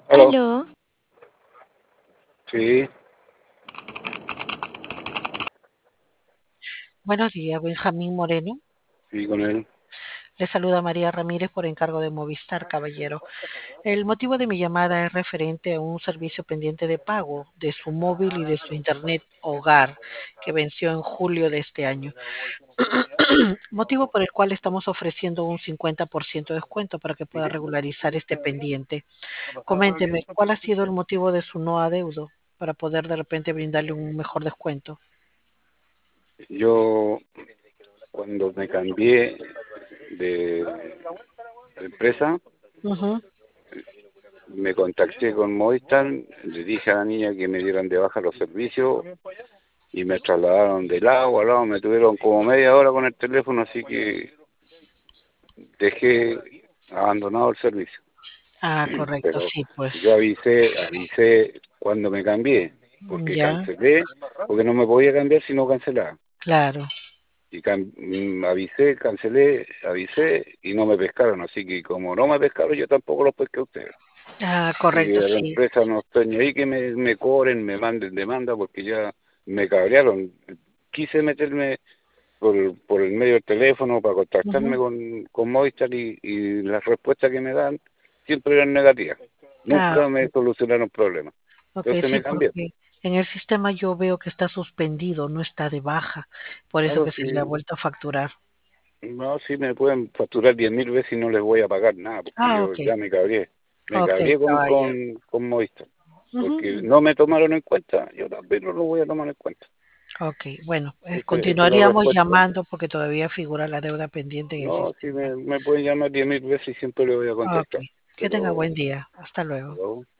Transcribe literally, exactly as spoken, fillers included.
Aló, Aló, sí, buenos días, Benjamín Moreno. sí, con él. Le saluda María Ramírez por encargo de Movistar, caballero. El motivo de mi llamada es referente a un servicio pendiente de pago de su móvil y de su internet hogar que venció en julio de este año. Motivo por el cual estamos ofreciendo un cincuenta por ciento de descuento para que pueda regularizar este pendiente. Coménteme, ¿cuál ha sido el motivo de su no adeudo para poder de repente brindarle un mejor descuento? Yo, cuando me cambié de empresa, Ujú. me contacté con Movistar, le dije a la niña que me dieran de baja los servicios y me trasladaron de lado a lado, me tuvieron como media hora con el teléfono, así que dejé abandonado el servicio. Ah, correcto, Pero sí, yo pues avisé, avisé cuando me cambié, porque ya, cancelé, porque no me podía cambiar si no cancelaba. claro. Y can- mm, avisé, cancelé, avisé y no me pescaron, así que como no me pescaron, yo tampoco los pesqué a ustedes. Ah, Así correcto, que a la sí. empresa no estoy ni ahí que me, me cobren, me manden demanda, porque ya me cabrearon. Quise meterme por, por el medio del teléfono para contactarme Ujú. con, con Movistar y, y las respuestas que me dan siempre eran negativas. Ah, Nunca me ok, solucionaron problemas. ok, Entonces sí, me cambié. porque en el sistema yo veo que está suspendido, no está de baja, por eso Claro, que se le ha sí, vuelto a facturar. no, sí me pueden facturar diez mil veces y no les voy a pagar nada, porque Ah, yo ok, ya me cabré. Me ok, cabré con, caballero. con, con Movistar, Ujú, porque ujú. no me tomaron en cuenta, yo también no lo voy a tomar en cuenta. Ok, bueno, eh, Ese- esa es la continuaríamos respuesta. llamando porque todavía figura la deuda pendiente en el No, si sistema. me, me pueden llamar diez mil veces y siempre le voy a Ok, contestar. que tenga Pero, buen día. Hasta luego. pero